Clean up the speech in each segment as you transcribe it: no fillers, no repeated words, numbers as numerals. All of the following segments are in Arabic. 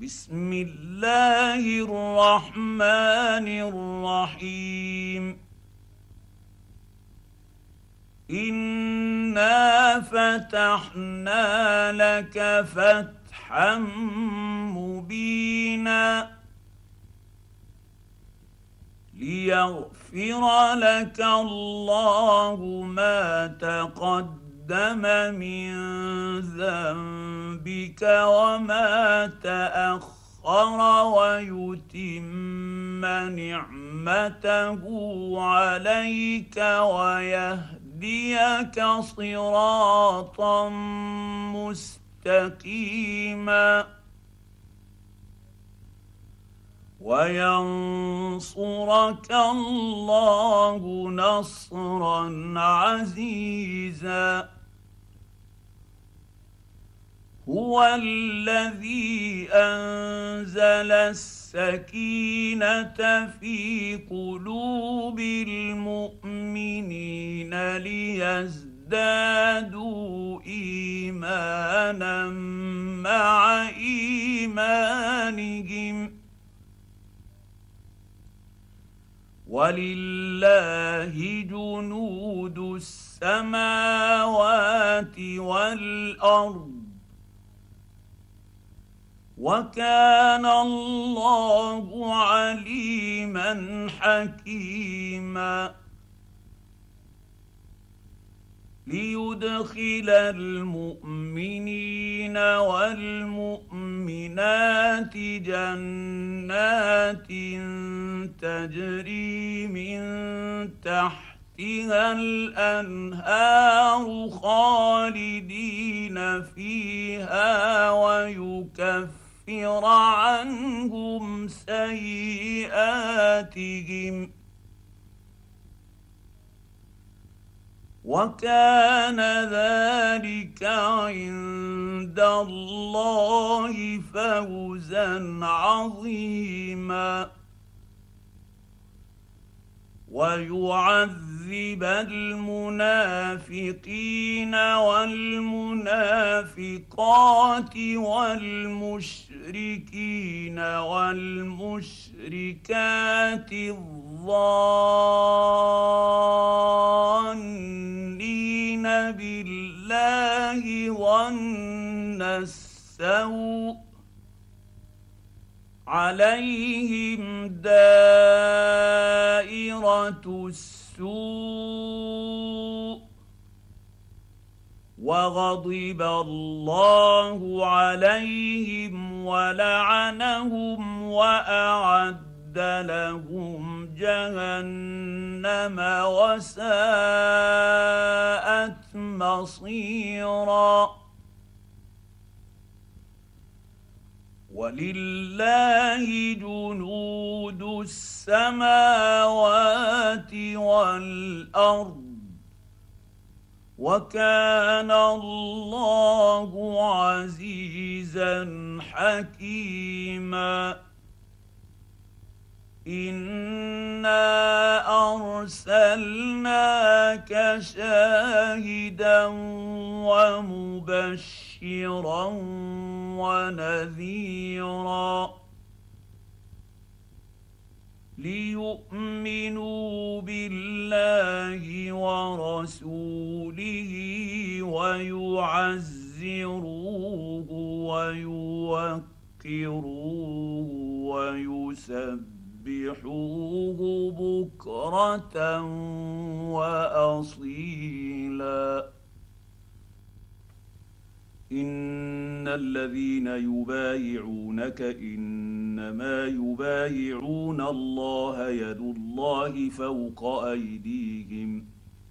بسم الله الرحمن الرحيم. إنا فتحنا لك فتحا مبينا ليغفر لك الله ما تقدم من ذنبك وما تأخر ويتم نعمته عليك ويهديك صراطا مستقيما وينصرك الله نصرا عزيزا. هو الذي أنزل السكينة في قلوب المؤمنين ليزدادوا إيمانا مع إيمانهم ولله جنود السماوات والأرض وكان الله عليما حكيما. ليدخل المؤمنين والمؤمنات جنات تجري من تحتها الأنهار خالدين فيها ويكفر عنهم سيئاتهم وكان ذلك عند الله فوزا عظيما. ويعذب المنافقين والمنافقات والمشركين والمشركات الظانين بالله ظن السوء عليهم دائرة السوء وغضب الله عليهم ولعنهم وأعد لهم جهنم وساءت مصيرا. ولله جنود السماوات والأرض وكان الله عزيزا حكيما. إنا أرسلناك شاهدا ومبشرا ونذيرا ليؤمنوا بالله ورسوله ويعزروه ويوقروه ويسبحوه بكرة وأصيلا. إن الذين يبايعونك إنما يبايعون الله يد الله فوق أيديهم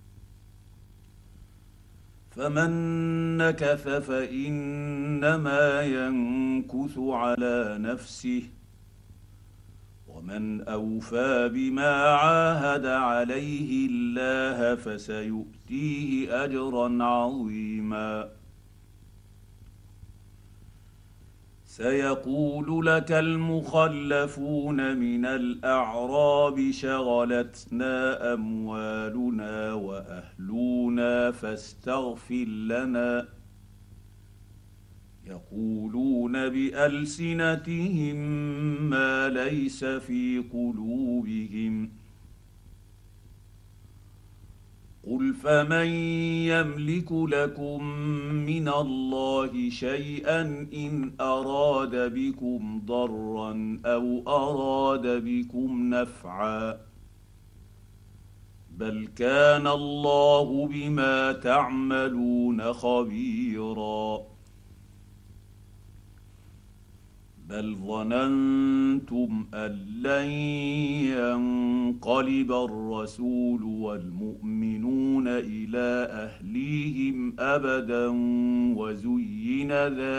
فمن نكث فإنما ينكث على نفسه ومن أوفى بما عاهد عليه الله فسيؤتيه أجرا عظيما. سيقول لك المخلفون من الأعراب شغلتنا أموالنا وأهلنا فاستغفر لنا يقولون بألسنتهم ما ليس في قلوبهم قل فمن يملك لكم من الله شيئا إن أراد بكم ضرا أو أراد بكم نفعا بل كان الله بما تعملون خبيرا بل ظننتم أن لن ينقلب الرسول والمؤمنون إلى أهليهم أبدا وزين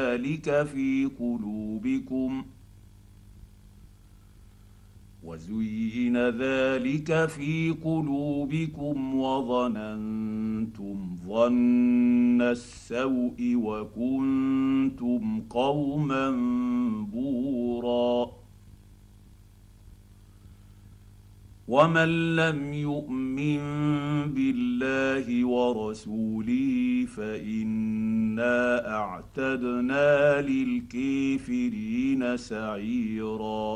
ذلك في قلوبكم وظننتم ظن السوء وكنتم قوما بورا ومن لم يؤمن بالله ورسوله فإنا أعتدنا للكافرين سعيرا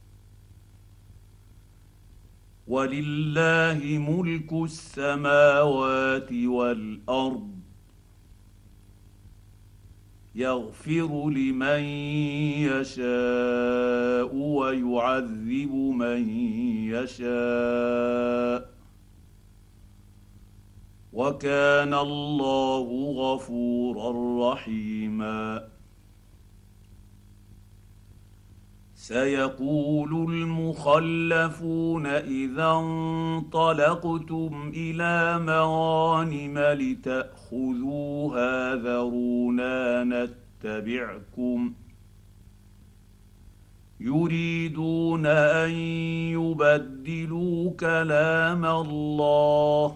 ولله ملك السماوات والأرض يغفر لمن يشاء ويعذب من يشاء وكان الله غفورا رحيما سيقول المخلفون إذا انطلقتم إلى مغانم لتأخذوها ذرونا نتبعكم يريدون أن يبدلوا كلام الله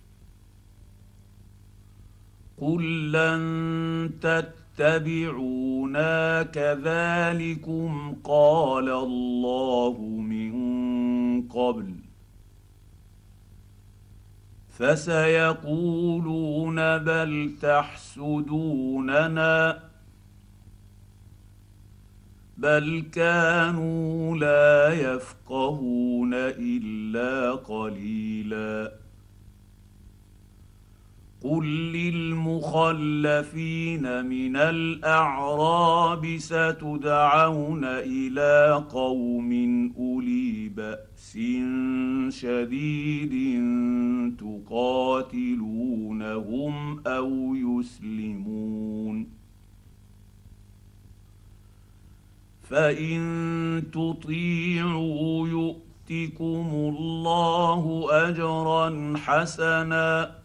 قل لن تتبعونا كذلكم قال الله من قبل فسيقولون بل تحسدوننا بل كانوا لا يفقهون إلا قليلا قل للمخلفين من الأعراب ستدعون إلى قوم أولي بأس شديد تقاتلونهم أو يسلمون فإن تطيعوا يؤتكم الله أجرا حسنا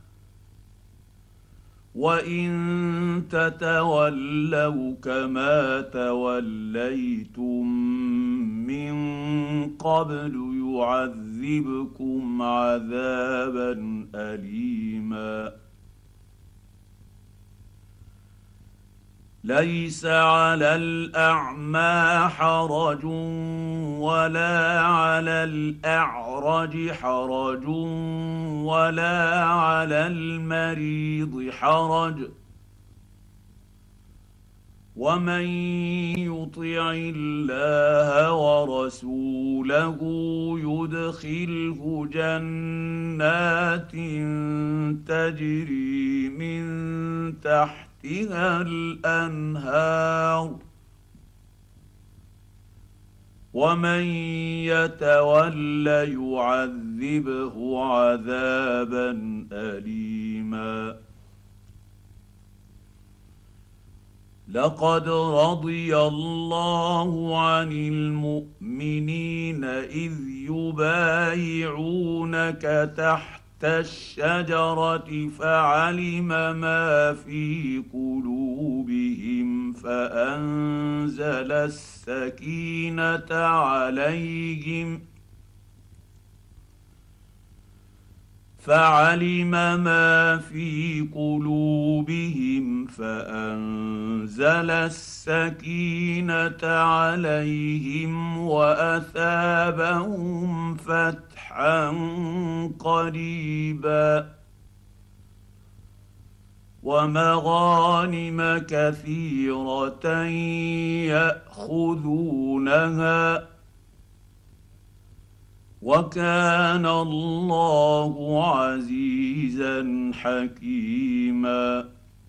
وإن تتولوا كما توليتم من قبل يعذبكم عذابا أليما ليس على الأعمى حرج ولا على الأعرج حرج ولا على المريض حرج ومن يطع الله ورسوله يدخله جنات تجري من تحتها الأنهار ومن يتول يعذبه عذابا أليما لقد رضي الله عن المؤمنين إذ يبايعونك تحت الشجرة فعلم ما في قلوبهم فأنزل السكينة عليهم فأنزل السكينة عليهم وأثابهم فتحا قريبا ومغانم كثيرة يأخذونها، وكان الله عزيزا حكيما.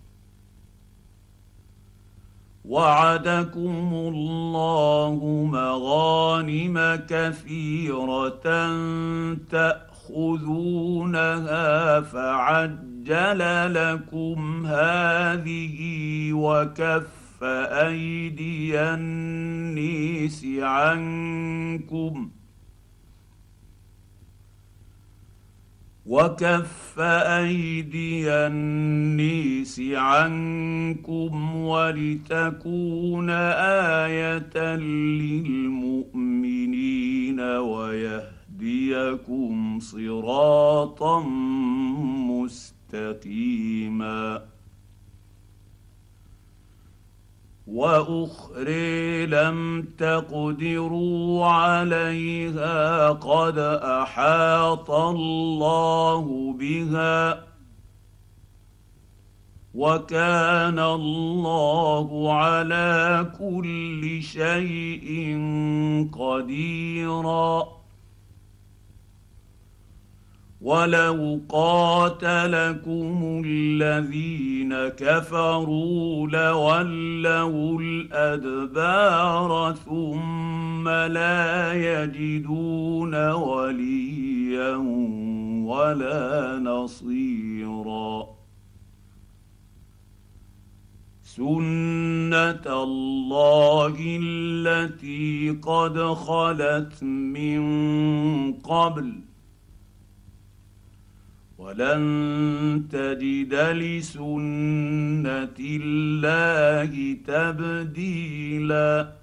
وعدكم الله مغانم كثيرة تأخذونها فعجل لكم هذه وكف أيدي النيس عنكم ولتكون آية للمؤمنين ويهديكم صراطا مستقيما. وأخرى لم تقدروا عليها قد أحاط الله بها، وكان الله على كل شيء قديرا. ولو قاتلكم الذين كفروا لولوا الأدبار ثم لا يجدون وليا ولا نصيرا. سنة الله التي قد خلت من قبل ولن تجد لسنة الله تبديلا.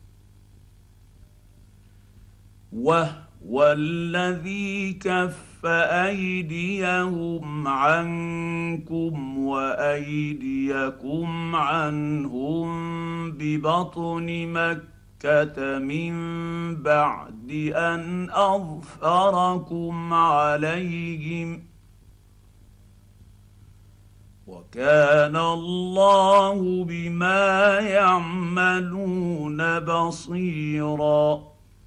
وهو الذي كف أيديهم عنكم وأيديكم عنهم ببطن مكة من بعد أن أظفركم عليهم، وكان الله بما يعملون بصيرا.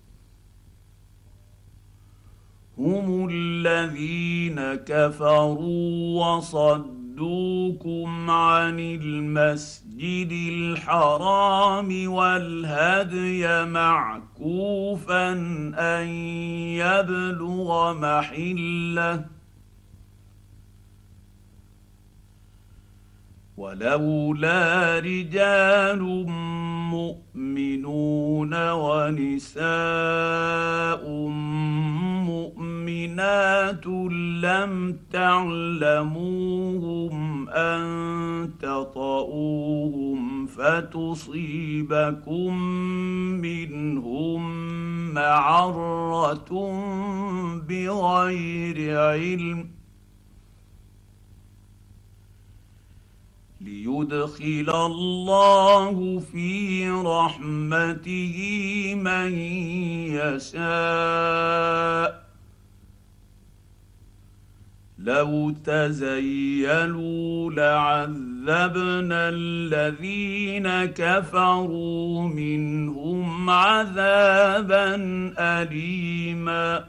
هم الذين كفروا وصدوكم عن المسجد الحرام والهدي معكوفا أن يبلغ محله، ولولا رجال مؤمنون ونساء مؤمنات لم تعلموهم أن تطؤوهم فتصيبكم منهم معرة بغير علم، ليدخل الله في رحمته من يشاء. لو تزيلوا لعذبنا الذين كفروا منهم عذابا أليما.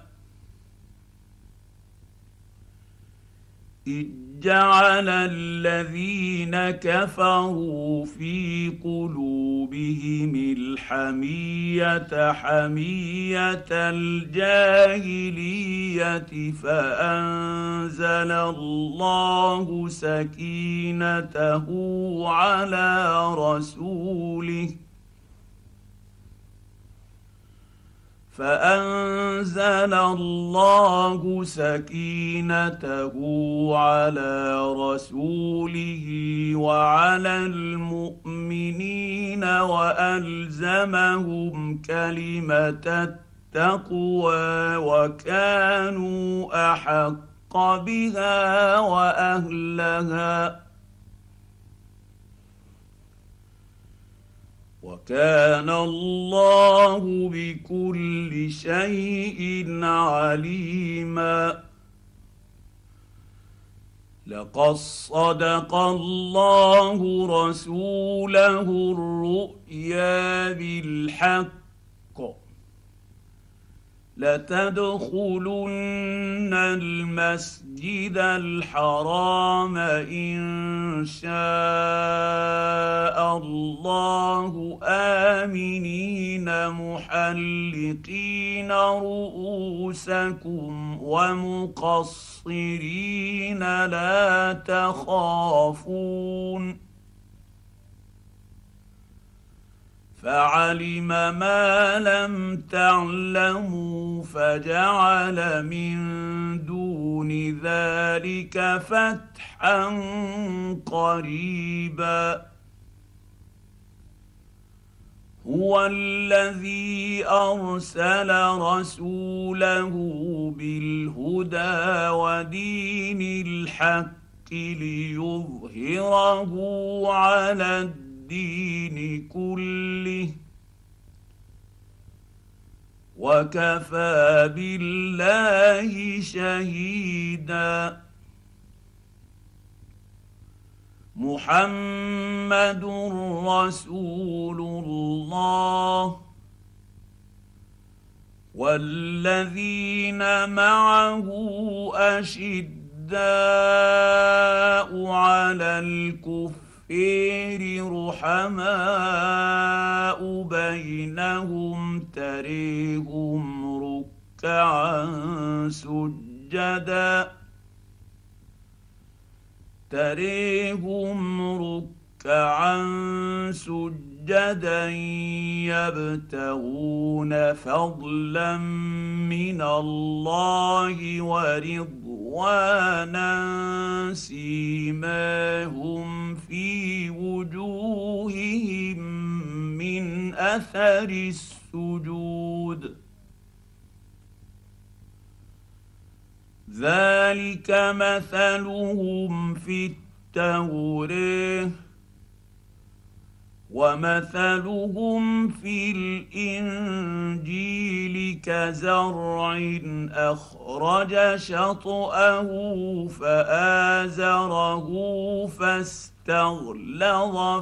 جعل الذين كفروا في قلوبهم الحمية حمية الجاهلية فأنزل الله سكينته على رسوله فأنزل الله سكينته على رسوله وعلى المؤمنين وألزمهم كلمة التقوى وكانوا أحق بها وأهلها، وكان الله بكل شيء عليما. لقد صدق الله رسوله الرؤيا بالحق لتدخلن المسجد الحرام ان شاء الله امنين محلقين رؤوسكم ومقصرين لا تخافون فعلم ما لم تعلموا فجعل من دون ذلك فتحا قريبا هو الذي ارسل رسوله بالهدى ودين الحق ليظهره على الدين كله وكفى بالله شهيدا محمد رسول الله والذين معه اشداء على الكفر رحماء بينهم تريهم ركعا سجدا يبتغون فضلا من الله ورضوانا سيماهم في وجوههم من اثر السجود ذلك مثلهم في التوراه ومثلهم في الانجيل كزرع اخرج شطاه فازره فاستغلظ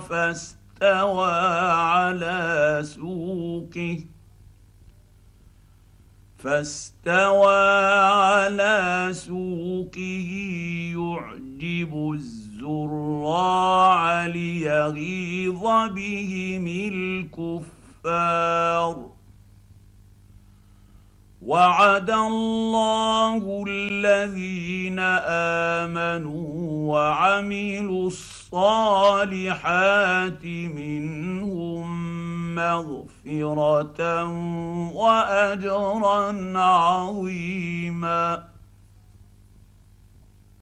فاستوى على سوقه يعجب الزراع ليغيظ بهم الكفار وعد الله الذين امنوا وعملوا الصالحات منهم مغفرة واجرا عظيما